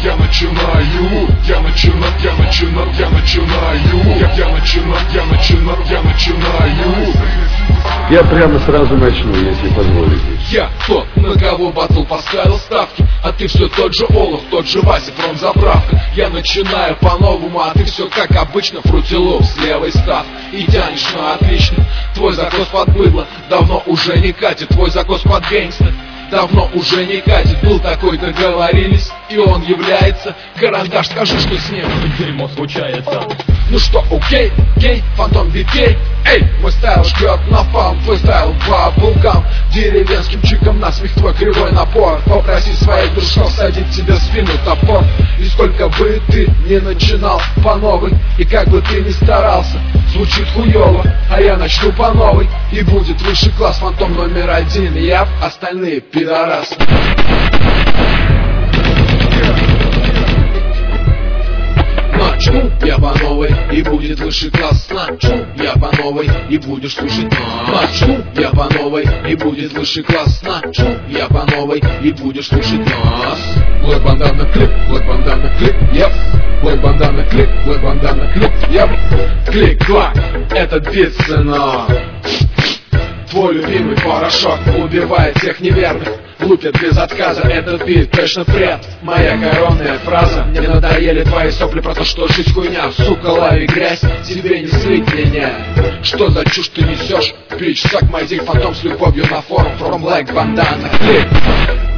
Я прямо сразу начну, если позволите. Я тот, на кого батл поставил ставки, а ты все тот же Олаф, тот же Вася, промзаправка. Я начинаю по-новому, а ты все как обычно, фрутилов с левой став. И тянешь на отлично. Твой закос под быдло давно уже не катит, твой закос под гангста давно уже не катит. Был такой, договорились, и он является. Карандаш, скажи, что с ним дерьмо случается. Ну что, окей, гей, фантом битей. Эй, мой стайл ждет напалм, твой стайл баблгам. Деревенским чиком насмех твой кривой напор. Попроси своих дружков садить тебе в спину топор. И сколько бы ты ни начинал по новой, и как бы ты ни старался, звучит хуёво, а я начну по новой. И будет высший класс, фантом номер один. Я, остальные пидорасы. Начну я по новой, и будет высший класс. Начну я по новой, и будешь слушать. Начну я по новой, и будет высший класс. Начну я по новой, и будешь слушать нас. Black Bandana клип, Black Bandana клип, yep. Black Bandana клип, Black Bandana клип, yep. Клик-клак, этот бит, сынок. Твой любимый порошок убивает всех неверных. Лупят без отказа, этот бит точно пред. Моя коронная фраза: мне надоели твои сопли про то, что жизнь хуйня. Сука, лови грязь, тебе не слить меня. Что за чушь ты несешь? Бич, сак мой дик, фантом с любовью на форум. From Black Bandana клип.